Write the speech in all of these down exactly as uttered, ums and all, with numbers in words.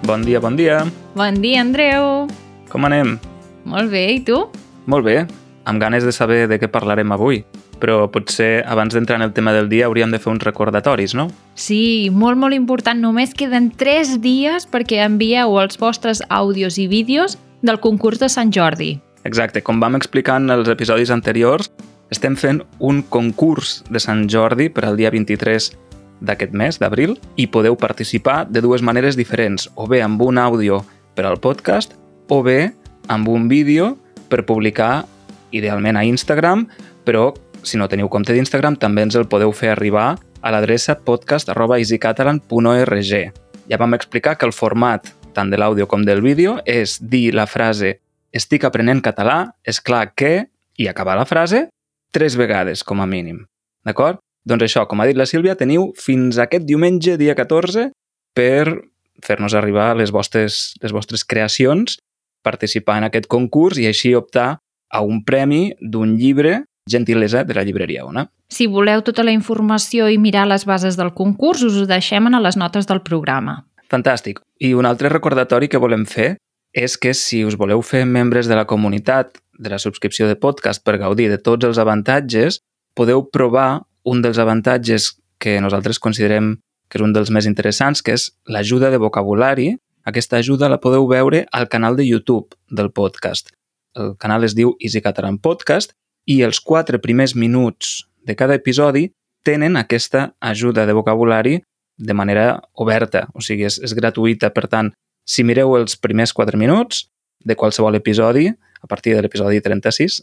Bon dia, bon dia. Bon dia, Andreu. Com anem? Molt bé, i tu? Molt bé, amb ganes de saber de què parlarem avui. Però potser abans d'entrar en el tema del dia hauríem de fer uns recordatoris, no? Sí, molt, molt important. Només queden tres dies perquè envieu els vostres àudios i vídeos del concurs de Sant Jordi. Exacte, com vam explicar en els episodis anteriors, estem fent un concurs de Sant Jordi per al dia vint-i-tres d'aquest mes, d'abril, i podeu participar de dues maneres diferents, o bé amb un àudio per al podcast, o bé amb un vídeo per publicar, idealment a Instagram, però si no teniu compte d'Instagram també ens el podeu fer arribar a l'adreça podcast arroba easycatalan punt org. Ja vam explicar que el format tant de l'àudio com del vídeo és dir la frase estic aprenent català, és clar que, i acabar la frase tres vegades com a mínim. D'acord? Doncs això, com ha dit la Sílvia, teniu fins aquest diumenge, dia catorze, per fer-nos arribar les vostres, les vostres creacions, participar en aquest concurs i així optar a un premi d'un llibre, gentilesa de la llibreria Ona. Si voleu tota la informació i mirar les bases del concurs, us ho deixem a les notes del programa. Fantàstic. I un altre recordatori que volem fer és que si us voleu fer membres de la comunitat de la subscripció de podcast per gaudir de tots els avantatges, podeu provar un dels avantatges que nosaltres considerem que és un dels més interessants, que és l'ajuda de vocabulari. Aquesta ajuda la podeu veure al canal de YouTube del podcast. El canal es diu Easy Catalan Podcast i els quatre primers minuts de cada episodi tenen aquesta ajuda de vocabulari de manera oberta, o sigui, és, és gratuïta. Per tant, si mireu els primers quatre minuts de qualsevol episodi, a partir de l'episodi trenta-sis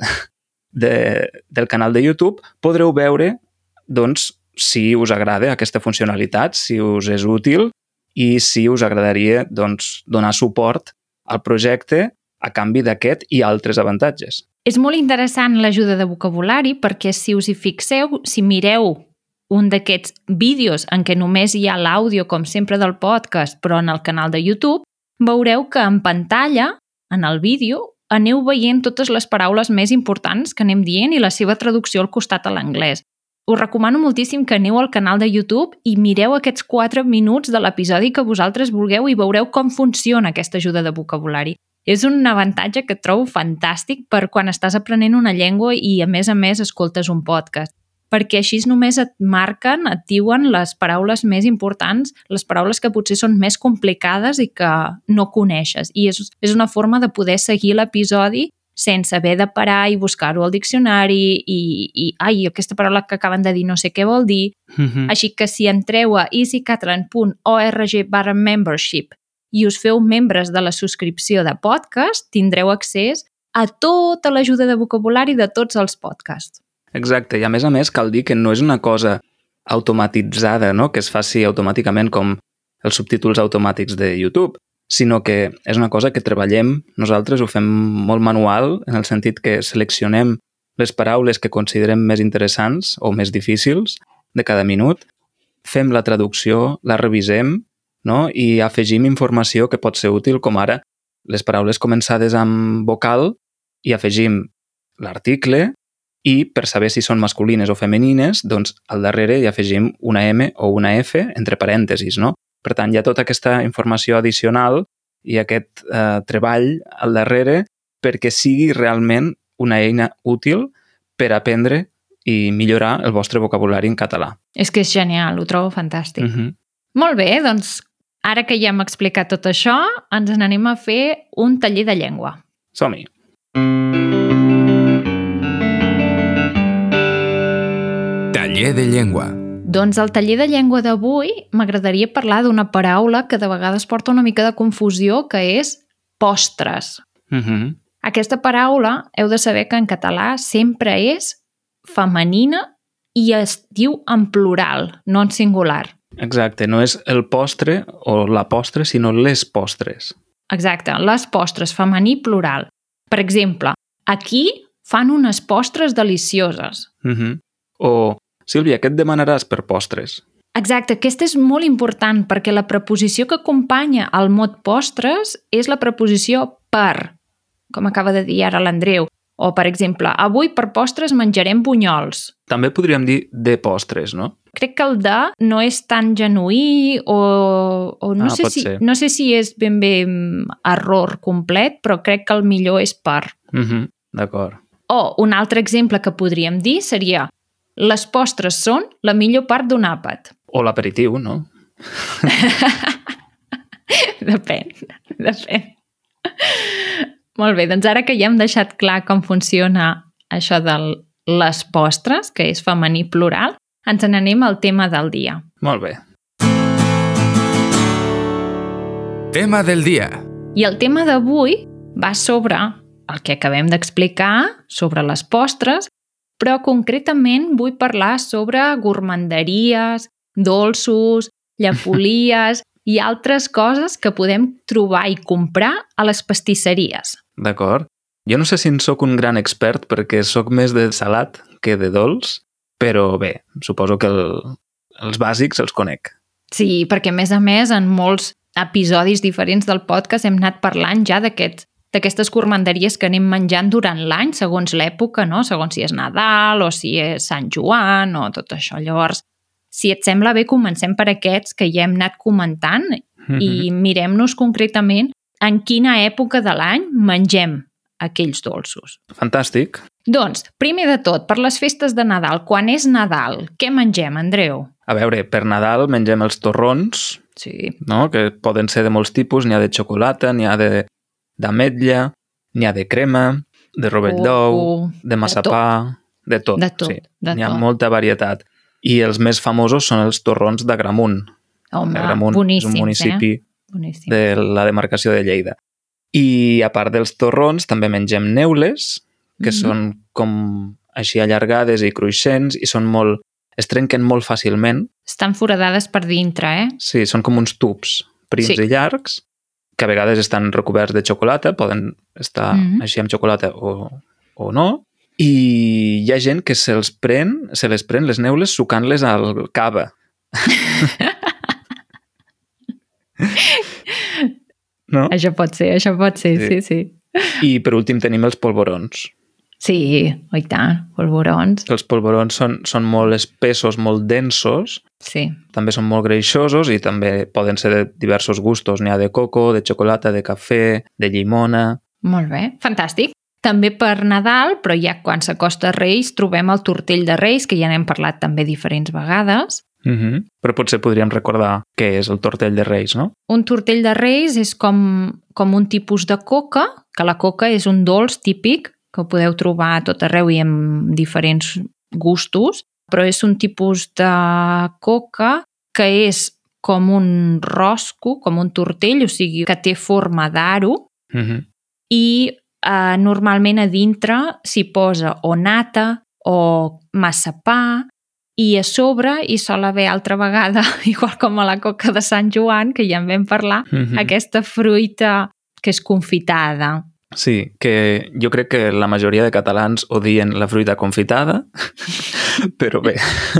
de, del canal de YouTube, podreu veure doncs, si us agrada aquesta funcionalitat, si us és útil i si us agradaria doncs, donar suport al projecte a canvi d'aquest i altres avantatges. És molt interessant l'ajuda de vocabulari perquè si us hi fixeu, si mireu un d'aquests vídeos en què només hi ha l'àudio, com sempre, del podcast, però en el canal de YouTube, veureu que en pantalla, en el vídeo, aneu veient totes les paraules més importants que anem dient i la seva traducció al costat a l'anglès. Us recomano moltíssim que aneu al canal de YouTube i mireu aquests quatre minuts de l'episodi que vosaltres vulgueu i veureu com funciona aquesta ajuda de vocabulari. És un avantatge que trobo fantàstic per quan estàs aprenent una llengua i, a més a més, escoltes un podcast. Perquè així només et marquen, et diuen les paraules més importants, les paraules que potser són més complicades i que no coneixes. I és, és una forma de poder seguir l'episodi sense haver de parar i buscar-ho al diccionari i, i ai, aquesta paraula que acaben de dir no sé què vol dir. Mm-hmm. Així que si entreu a easycatalan punt org barra membership i us feu membres de la subscripció de podcast, tindreu accés a tota l'ajuda de vocabulari de tots els podcasts. Exacte, i a més a més cal dir que no és una cosa automatitzada, no? Que es faci automàticament com els subtítols automàtics de YouTube, sinó que és una cosa que treballem, nosaltres ho fem molt manual, en el sentit que seleccionem les paraules que considerem més interessants o més difícils de cada minut, fem la traducció, la revisem, no? I afegim informació que pot ser útil, com ara les paraules començades amb vocal i afegim l'article i per saber si són masculines o femenines, doncs al darrere hi afegim una M o una F entre parèntesis, no? Per tant, hi ha tota aquesta informació addicional i aquest eh, treball al darrere perquè sigui realment una eina útil per aprendre i millorar el vostre vocabulari en català. És que és genial, ho trobo fantàstic. Mm-hmm. Molt bé, doncs ara que ja hem explicat tot això, ens n'anem a fer un taller de llengua. Som-hi! Taller de llengua. Doncs al taller de llengua d'avui m'agradaria parlar d'una paraula que de vegades porta una mica de confusió, que és postres. Mm-hmm. Aquesta paraula heu de saber que en català sempre és femenina i es diu en plural, no en singular. Exacte, no és el postre o la postre, sinó les postres. Exacte, les postres, femení plural. Per exemple, aquí fan unes postres delicioses. Mm-hmm. O, Sílvia, què et demanaràs per postres? Exacte, aquesta és molt important perquè la preposició que acompanya el mot postres és la preposició per, com acaba de dir ara l'Andreu. O, per exemple, avui per postres menjarem bunyols. També podríem dir de postres, no? Crec que el de no és tan genuí o, o no, Ah, sé pot si, ser. no sé si és ben bé error complet, però crec que el millor és per. Mhm, d'acord. O un altre exemple que podríem dir seria les postres són la millor part d'un àpat. O l'aperitiu, no? Depèn, depèn. Molt bé, doncs ara que ja hem deixat clar com funciona això de les postres, que és femení plural, ens n'anem al tema del dia. Molt bé. Tema del dia. I el tema d'avui va sobre el que acabem d'explicar, sobre les postres, però concretament vull parlar sobre gourmanderies, dolços, llepolies i altres coses que podem trobar i comprar a les pastisseries. D'acord. Jo no sé si en sóc un gran expert perquè sóc més de salat que de dolç, però bé, suposo que el, els bàsics els conec. Sí, perquè a més a més en molts episodis diferents del podcast hem anat parlant ja d'aquests d'aquestes gourmanderies que anem menjant durant l'any, segons l'època, no? Segons si és Nadal o si és Sant Joan o tot això. Llavors, si et sembla bé, comencem per aquests que ja hem anat comentant mm-hmm. i mirem-nos concretament en quina època de l'any mengem aquells dolços. Fantàstic. Doncs, primer de tot, per les festes de Nadal, quan és Nadal, què mengem, Andreu? A veure, per Nadal mengem els torrons, sí. no? Que poden ser de molts tipus, n'hi ha de xocolata, n'hi ha de d'ametlla, n'hi ha de crema, de rovell d'ou, uh, de massapà, de tot. De tot, sí. de N'hi ha tot. molta varietat. I els més famosos són els torrons d'Agramunt. Home, Agramunt és un municipi eh? Boníssim. de la demarcació de Lleida. I a part dels torrons també mengem neules, que mm-hmm. són com així allargades i cruixents i són molt, es trenquen molt fàcilment. Estan foradades per dintre, eh? Sí, són com uns tubs prims sí. i llargs, que a vegades estan recoberts de xocolata, poden estar mm-hmm. així amb xocolata o, o no. I hi ha gent que se'ls pren, se les pren les neules sucant-les al cava. No? Això pot ser, això pot ser, sí, sí. sí. I per últim tenim els polvorons. Sí, oi tant, polvorons. Els polvorons són, són molt espessos, molt densos, sí. també són molt greixosos i també poden ser de diversos gustos. N'hi ha de coco, de xocolata, de cafè, de llimona... Molt bé, fantàstic. També per Nadal, però ja quan s'acosta Reis, trobem el tortell de Reis, que ja n'hem parlat també diferents vegades. Mm-hmm. Però potser podríem recordar què és el tortell de Reis, no? Un tortell de Reis és com, com un tipus de coca, que la coca és un dolç típic, que ho podeu trobar a tot arreu i amb diferents gustos, però és un tipus de coca que és com un rosco, com un tortell, o sigui, que té forma d'aro, mm-hmm. i eh, normalment a dintre s'hi posa o nata o massapà, i a sobre hi sol haver altra vegada, igual com a la coca de Sant Joan, que ja en vam parlar, mm-hmm. aquesta fruita que és confitada. Sí, que jo crec que la majoria de catalans odien la fruita confitada, però bé,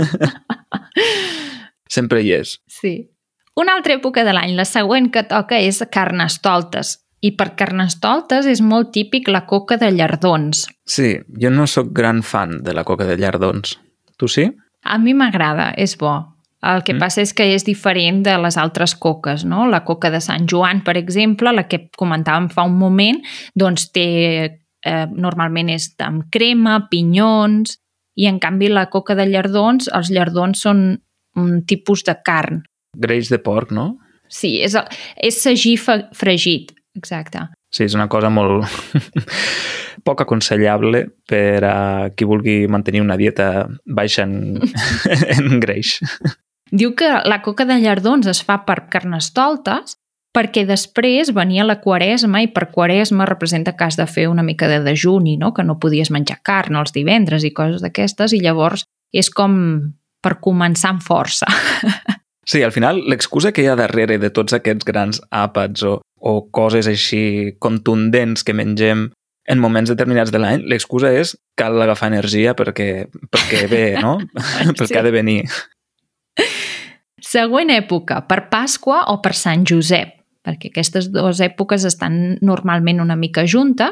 sempre hi és. Sí. Una altra època de l'any, la següent que toca és Carnestoltes. I per Carnestoltes és molt típic la coca de llardons. Sí, jo no sóc gran fan de la coca de llardons. Tu sí? A mi m'agrada, és bo. El que mm. passa és que és diferent de les altres coques, no? La coca de Sant Joan, per exemple, la que comentàvem fa un moment, doncs té, eh, normalment és amb crema, pinyons, i en canvi la coca de llardons, els llardons són un tipus de carn. Greix de porc, no? Sí, és, és sagí fregit, exacte. Sí, és una cosa molt poc aconsellable per a qui vulgui mantenir una dieta baixa en, en greix. Diu que la coca de llardons es fa per Carnestoltes perquè després venia la Quaresma i per Quaresma representa que has de fer una mica de dejuni, no? Que no podies menjar carn els divendres i coses d'aquestes, i llavors és com per començar amb força. Sí, al final l'excusa que hi ha darrere de tots aquests grans àpats o, o coses així contundents que mengem en moments determinats de l'any, l'excusa és cal agafar energia perquè, perquè ve, no? Perquè sí. Ha de venir. Següent època, per Pasqua o per Sant Josep, perquè aquestes dues èpoques estan normalment una mica juntes.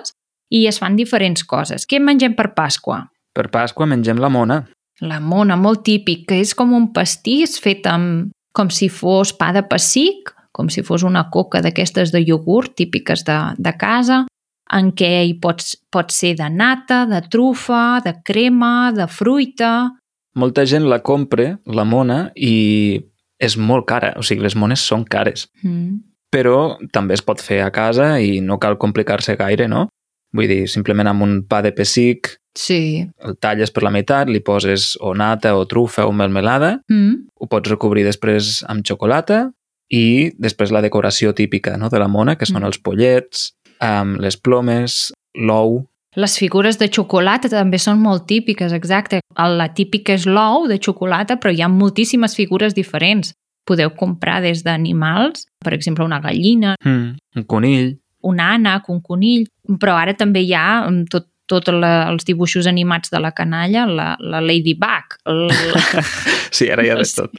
i es fan diferents coses. Què mengem per Pasqua? Per Pasqua mengem la mona. La mona, molt típic, que és com un pastís fet amb, com si fos pa de pessic, com si fos una coca d'aquestes de iogurt típiques de, de casa, en què hi pots, pot ser de nata, de trufa, de crema, de fruita... Molta gent la compra, la mona, i és molt cara. O sigui, les mones són cares. Mm. Però també es pot fer a casa i no cal complicar-se gaire, no? Vull dir, simplement amb un pa de pessic, sí. El talles per la meitat, li poses o nata o trufa o melmelada, Mm. ho pots recobrir després amb xocolata i després la decoració típica, no?, de la mona, que són Mm. els pollets, amb les plomes, l'ou... Les figures de xocolata també són molt típiques, exacte. La típica és l'ou de xocolata, però hi ha moltíssimes figures diferents. Podeu comprar des d'animals, per exemple, una gallina, Mm, un conill... un ànec, un conill, però ara també hi ha tot, tot la, els dibuixos animats de la canalla, la, la Ladybug, el, Sí, ara hi ha de tot.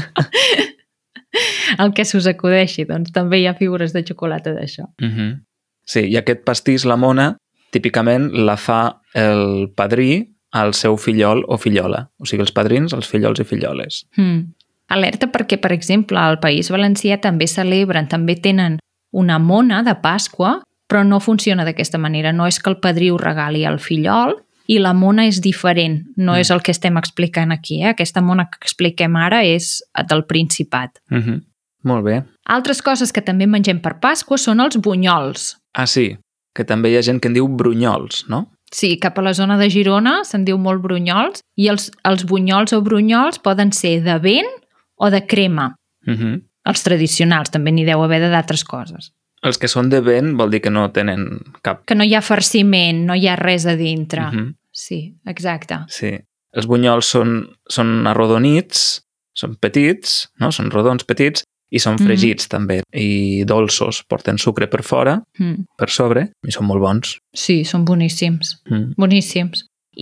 el que s'us acudeixi, doncs també hi ha figures de xocolata d'això. Mm -hmm. Sí, i aquest pastís, la mona, típicament la fa el padrí al seu fillol o fillola. O sigui, els padrins, els fillols i filloles. Mm. Alerta perquè, per exemple, al País Valencià també celebren, també tenen una mona de Pasqua, però no funciona d'aquesta manera. No és que el padrí ho regali al fillol i la mona és diferent. No mm. és el que estem explicant aquí. Eh? Aquesta mona que expliquem ara és del Principat. Mm -hmm. Molt bé. Altres coses que també mengem per Pasqua són els bunyols. Ah, sí, que també hi ha gent que en diu brunyols, no? Sí, cap a la zona de Girona se'n diu molt brunyols i els, els bunyols o brunyols poden ser de vent o de crema. Mm -hmm. Els tradicionals, també n'hi deu haver d'altres coses. Els que són de vent vol dir que no tenen cap... Que no hi ha farciment, no hi ha res a dintre. Mm -hmm. Sí, exacte. Sí. Els bunyols són, són arrodonits, són petits, no? Són rodons petits i són fregits mm. també. I dolços, porten sucre per fora, mm. per sobre, i són molt bons. Sí, són boníssims. Mm. Boníssims.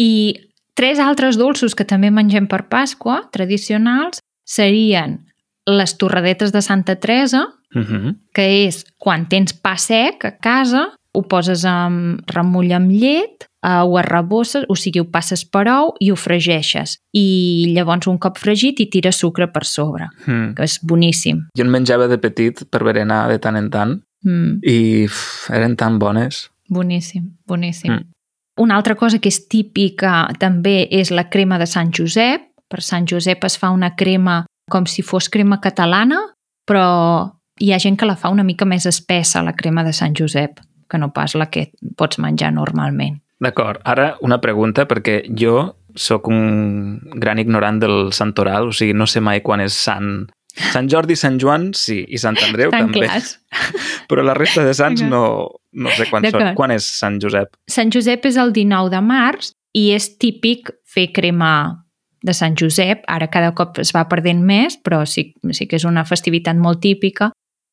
I tres altres dolços que també mengem per Pasqua, tradicionals, serien les torradetes de Santa Teresa, Mm-hmm. que és quan tens pa sec a casa, ho poses amb remull amb llet, eh, ho arrebosses, o sigui, ho passes per ou i ho fregeixes. I llavors un cop fregit hi tires sucre per sobre, Mm. que és boníssim. Jo en menjava de petit per berenar de tant en tant Mm. i uf, eren tan bones. Boníssim, boníssim. Mm. Una altra cosa que és típica també és la crema de Sant Josep. Per Sant Josep es fa una crema com si fos crema catalana, però hi ha gent que la fa una mica més espessa, la crema de Sant Josep, que no pas la que pots menjar normalment. D'acord. Ara una pregunta, perquè jo sóc un gran ignorant del santoral, o sigui, no sé mai quan és Sant... Sant Jordi, Sant Joan, sí, i Sant Andreu Tan també. clars. Però la resta de sants no, no sé quan són. D'acord. Quan és Sant Josep? Sant Josep és el dinou de març i és típic fer crema de Sant Josep. Ara cada cop es va perdent més, però sí, sí que és una festivitat molt típica.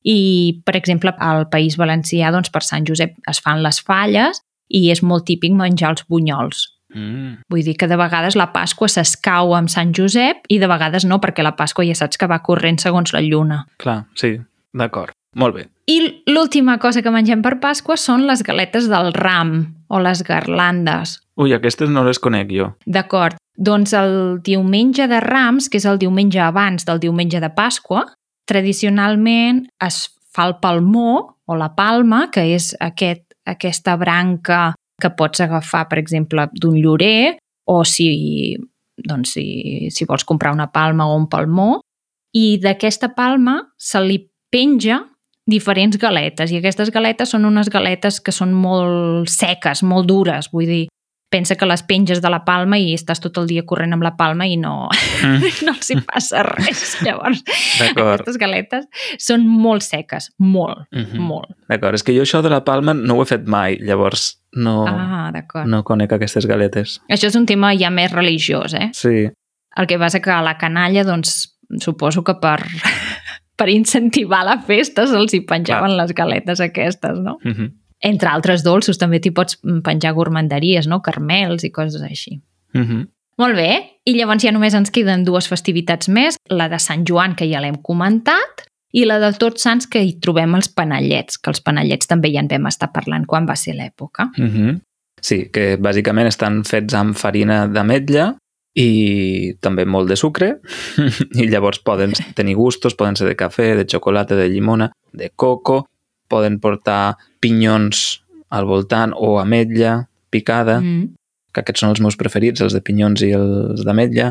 I, per exemple, al País Valencià, doncs, per Sant Josep es fan les falles i és molt típic menjar els bunyols. Mm. Vull dir que de vegades la Pasqua s'escau amb Sant Josep i de vegades no, perquè la Pasqua ja saps que va corrent segons la lluna. Clar, sí, d'acord. Molt bé. I l'última cosa que mengem per Pasqua són les galetes del ram o les garlandes. Ui, aquestes no les conec jo. D'acord. Doncs el diumenge de Rams, que és el diumenge abans del diumenge de Pasqua, tradicionalment es fa el palmó o la palma, que és aquest, aquesta branca que pots agafar, per exemple, d'un llorer o si, doncs, si, si vols comprar una palma o un palmó, i d'aquesta palma se li penja diferents galetes, i aquestes galetes són unes galetes que són molt seques, molt dures, vull dir, pensa que les penges de la palma i estàs tot el dia corrent amb la palma i no, mm. no els hi passa res. Llavors, aquestes galetes són molt seques, molt, mm-hmm. molt. D'acord, és que jo això de la palma no ho he fet mai, llavors no, ah, no conec aquestes galetes. Això és un tema ja més religiós, eh? Sí. El que passa que a la canalla, doncs, suposo que per, per incentivar la festa se'ls hi penjaven Clar. les galetes aquestes, no? Mm-hmm. Entre altres dolços, també t'hi pots penjar gourmanderies, no? Carmels i coses així. Mm-hmm. Molt bé, i llavors ja només ens queden dues festivitats més, la de Sant Joan, que ja l'hem comentat, i la de Tots Sants, que hi trobem els panellets, que els panellets també ja en vam estar parlant quan va ser l'època. Mm-hmm. Sí, que bàsicament estan fets amb farina d'ametlla i també molt de sucre i llavors poden tenir gustos, poden ser de cafè, de xocolata, de llimona, de coco, poden portar pinyons al voltant o ametlla picada, mm. que aquests són els meus preferits, els de pinyons i els d'ametlla.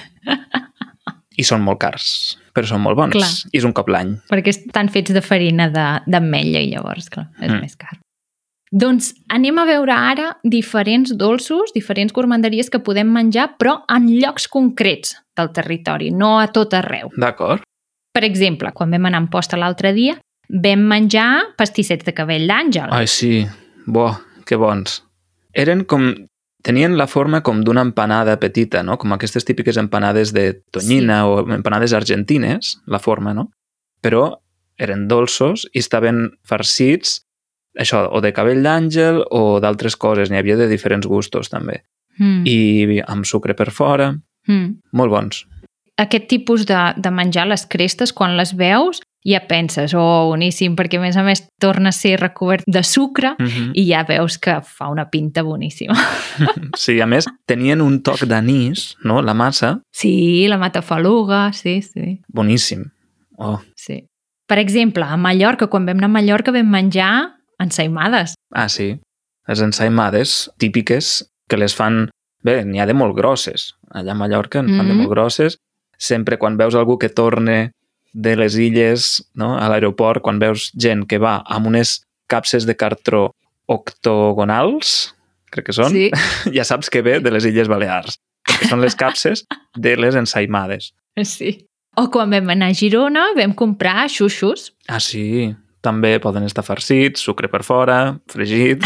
I són molt cars, però són molt bons. Clar. I és un cop l'any. Perquè estan fets de farina d'ametlla i llavors, clar, és mm. més car. Doncs anem a veure ara diferents dolços, diferents gourmanderies que podem menjar, però en llocs concrets del territori, no a tot arreu. D'acord. Per exemple, quan vam anar a Amposta l'altre dia, vam menjar pastissets de cabell d'àngel. Ai, sí. Bo, que bons. Eren com... Tenien la forma com d'una empanada petita, no? Com aquestes típiques empanades de tonyina sí. o empanades argentines, la forma, no? Però eren dolços i estaven farcits, això, o de cabell d'àngel o d'altres coses. N'hi havia de diferents gustos, també. Mm. I amb sucre per fora. Mm. Molt bons. Aquest tipus de, de menjar, les crestes, quan les veus, ja penses, oh, boníssim, perquè a més a més torna a ser recobert de sucre mm-hmm. i ja veus que fa una pinta boníssima. Sí, a més, tenien un toc d'anís, no?, la massa. Sí, la matafaluga, sí, sí. Boníssim. Oh. Sí. Per exemple, a Mallorca, quan vam anar a Mallorca, vam menjar ensaïmades. Ah, sí. Les ensaïmades típiques que les fan... Bé, n'hi ha de molt grosses. Allà a Mallorca en fan mm-hmm. de molt grosses. Sempre quan veus algú que torne de les illes, no? A l'aeroport, quan veus gent que va amb unes capses de cartró octogonals, crec que són, sí. Ja saps que ve de les Illes Balears, perquè són les capses de les ensaïmades. Sí. O quan vam anar a Girona vam comprar xuxos. Ah, sí. També poden estar farcits, sucre per fora, fregit,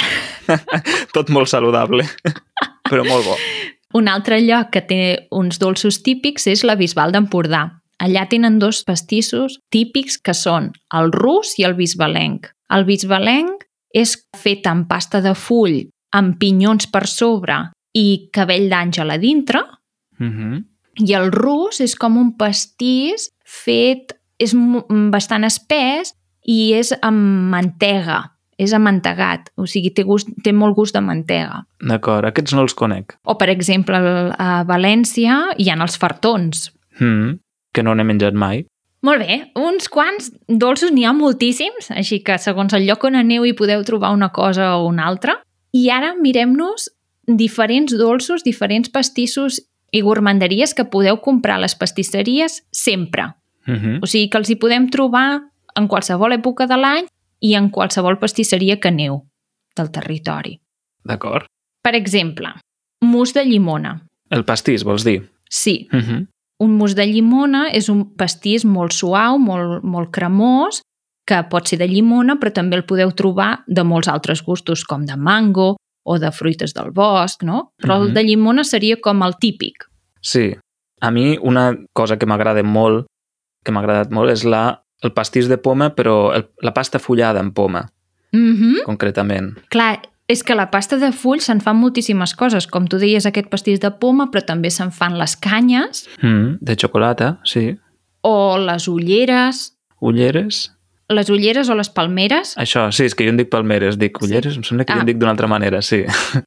tot molt saludable, però molt bo. Un altre lloc que té uns dolços típics és la Bisbal d'Empordà. Allà tenen dos pastissos típics que són el rus i el bisbalenc. El bisbalenc és fet amb pasta de full, amb pinyons per sobre i cabell d'àngel a dintre. Mm-hmm. I el rus és com un pastís fet, és bastant espès i és amb mantega. És amantegat, o sigui, té, gust, té molt gust de mantega. D'acord, aquests no els conec. O, per exemple, a València hi ha els fartons. Mm, que no n'he menjat mai. Molt bé, uns quants dolços n'hi ha moltíssims, així que segons el lloc on aneu hi podeu trobar una cosa o una altra. I ara mirem-nos diferents dolços, diferents pastissos i gourmanderies que podeu comprar a les pastisseries sempre. Mm-hmm. O sigui que els hi podem trobar en qualsevol època de l'any i en qualsevol pastisseria que aneu del territori. D'acord. Per exemple, mousse de llimona. El pastís, vols dir? Sí. Uh-huh. Un mousse de llimona és un pastís molt suau, molt, molt cremós, que pot ser de llimona, però també el podeu trobar de molts altres gustos, com de mango o de fruites del bosc, no? Però uh-huh. el de llimona seria com el típic. Sí. A mi una cosa que m'agrada molt, que m'ha agradat molt, és la el pastís de poma, però el, la pasta fullada en poma, mm-hmm. concretament. Clar, és que la pasta de full se'n fan moltíssimes coses. Com tu deies, aquest pastís de poma, però també se'n fan les canyes. Mm, de xocolata, sí. O les ulleres. Ulleres? Les ulleres o les palmeres. Això, sí, és que jo en dic palmeres, dic ulleres, sí. Em sembla que ah. jo en dic d'una altra manera, sí.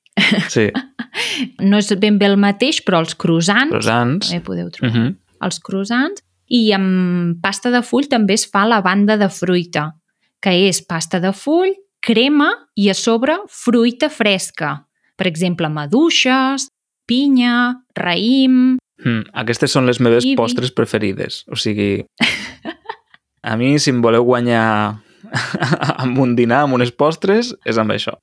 Sí. No és ben bé el mateix, però els croissants. Croissants. També podeu trobar. Mm-hmm. Els croissants. I amb pasta de full també es fa la banda de fruita, que és pasta de full, crema i a sobre fruita fresca. Per exemple, maduixes, pinya, raïm... Mm, aquestes són les meves kiwi. Postres preferides. O sigui, a mi, si em voleu guanyar amb un dinar, amb unes postres, és amb això.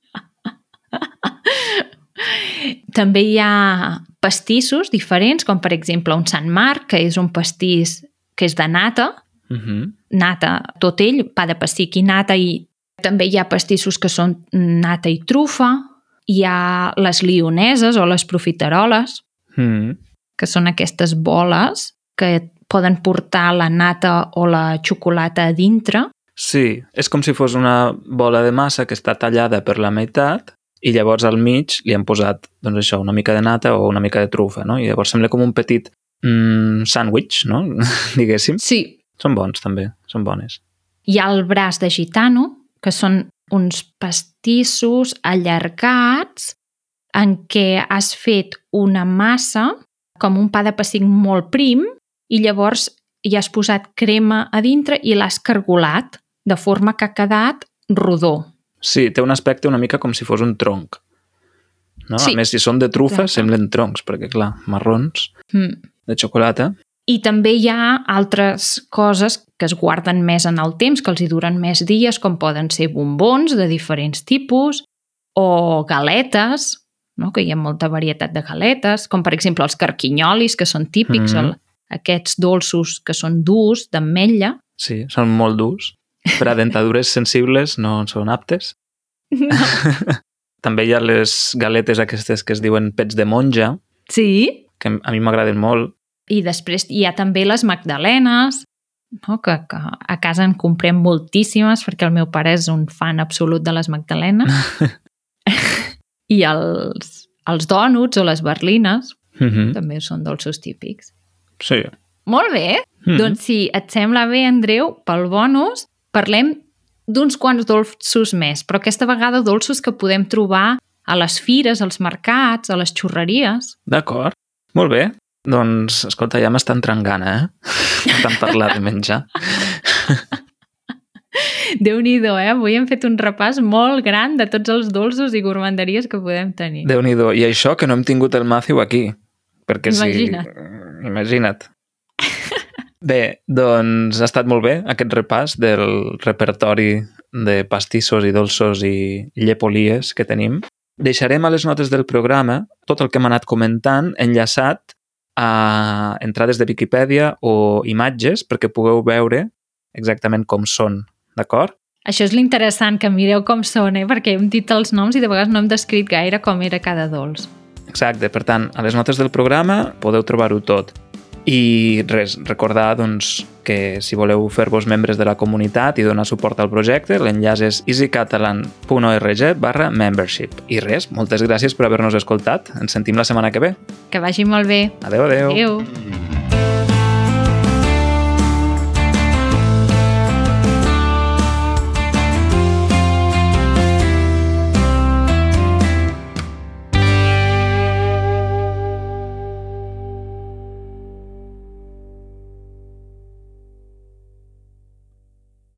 També hi ha pastissos diferents, com per exemple un Sant Marc, que és un pastís que és de nata, uh-huh. nata, tot ell, pa de pessic i nata, i també hi ha pastissos que són nata i trufa, hi ha les lioneses o les profiteroles, uh-huh. que són aquestes boles que poden portar la nata o la xocolata a dintre. Sí, és com si fos una bola de massa que està tallada per la meitat i llavors al mig li han posat doncs això, una mica de nata o una mica de trufa, no? I llavors sembla com un petit mm, sàndwich, no? Diguéssim. Sí, Són bons, també. Són bones. Hi ha el braç de gitano, que són uns pastissos allargats en què has fet una massa com un pa de pessic molt prim i llavors hi has posat crema a dintre i l'has cargolat de forma que ha quedat rodó. Sí, té un aspecte una mica com si fos un tronc. No? Sí. A més, si són de trufa, Exacte. semblen troncs, perquè, clar, marrons Mm. de xocolata. I també hi ha altres coses que es guarden més en el temps, que els hi duren més dies, com poden ser bombons de diferents tipus o galetes, no? Que hi ha molta varietat de galetes, com per exemple els carquinyolis, que són típics, Mhm. el, aquests dolços que són durs, d'ametlla. Sí, són molt durs. Per a dentadures sensibles no són aptes. No. També hi ha les galetes aquestes que es diuen pets de monja, Sí. que a mi m'agraden molt. I després hi ha també les magdalenes, no? que, que a casa en comprem moltíssimes perquè el meu pare és un fan absolut de les magdalenes. I els, els dònuts o les berlines Mm-hmm. també són dolços típics. Sí. Molt bé! Mm-hmm. Doncs si et sembla bé, Andreu, pel bonus parlem d'uns quants dolços més, però aquesta vegada dolços que podem trobar a les fires, als mercats, a les xurreries. D'acord. Molt bé. Doncs, escolta, ja m'està entrant gana, eh? Tant parlar de menjar. Déu-n'hi-do, eh? Avui hem fet un repàs molt gran de tots els dolços i gourmanderies que podem tenir. Déu-n'hi-do. I això que no hem tingut el Matthew aquí. Perquè Imagina't. si... Imagina't. Bé, doncs ha estat molt bé aquest repàs del repertori de pastissos i dolços i llepolies que tenim. Deixarem a les notes del programa tot el que hem anat comentant enllaçat a entrades de Viquipèdia o imatges perquè pugueu veure exactament com són, d'acord? Això és l'interessant, que mireu com són, eh? Perquè hem dit els noms i de vegades no hem descrit gaire com era cada dolç. Exacte, per tant, a les notes del programa podeu trobar-ho tot. I res, recordar doncs, que si voleu fer-vos membres de la comunitat i donar suport al projecte, l'enllaç és easycatalan.org barra membership. I res, moltes gràcies per haver-nos escoltat. Ens sentim la setmana que ve. Que vagi molt bé. Adéu, adéu. Adéu.